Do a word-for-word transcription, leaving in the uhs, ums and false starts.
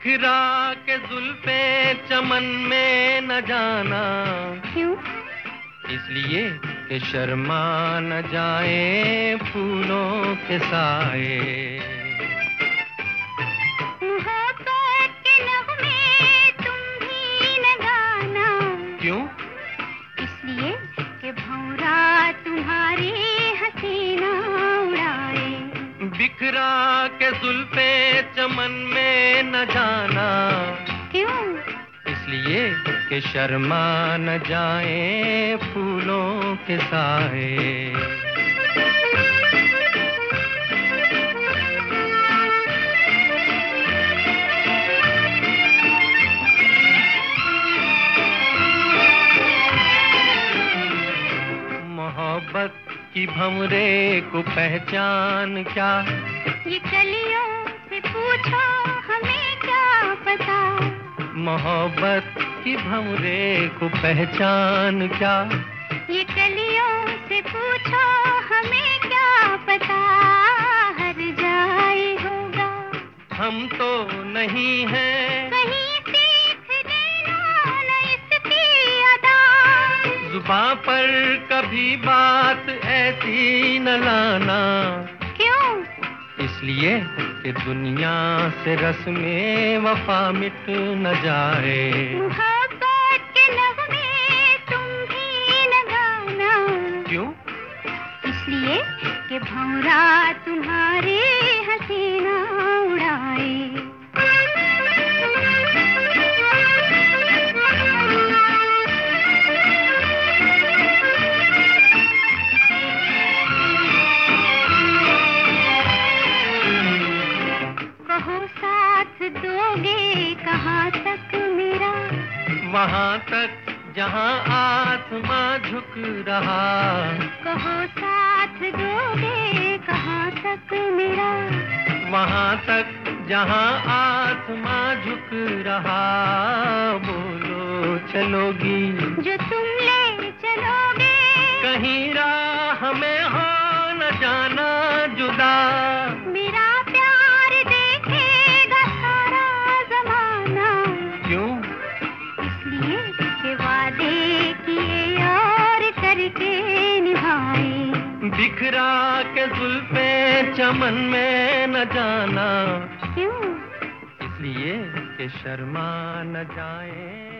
बिखरा के जुल्फे चमन में न जाना। क्यों? इसलिए कि शर्मा न जाए फूलों के साए। मोहब्बत के नगमे तुम भी न गाना। क्यों? इसलिए कि भंवरा तुम्हारी हसीना उड़ाए। बिखरा के जुल्फे चमन में न जाना। क्यों? इसलिए कि शर्मा न जाए फूलों के साए। मोहब्बत की भंवरे को पहचान क्या? ये कलियों से पूछो हमें क्या पता। मोहब्बत की भंवरे को पहचान क्या? ये कलियों से पूछो हमें क्या पता। हर जाए होगा हम तो नहीं हैं, कहीं सीख लेना न इसकी अदा। जुबां पर कभी बात ऐसी न लाना। क्यों? इसलिए कि दुनिया से रस्में वफा मिट न जाए। मोहब्बत के नगमे तुम भी न गाना। क्यों? इसलिए कि भंवरा तुम्हारी हसीना उड़ाए। कहो साथ दोगे कहाँ तक मेरा। वहाँ तक जहाँ आसमां झुक रहा। कहो साथ दोगे कहाँ तक मेरा। वहाँ तक जहाँ आसमां झुक रहा। बोलो चलोगी जो तुम ले चलोगे। कहीं राह में हो न जाना जुदा। मेरा प्यार देखेगा सारा जमाना। क्यों? इसलिए कि वादे किए और करके निभाए। बिखरा के जुल्फे चमन में न जाना। क्यों? इसलिए कि शर्मा न जाए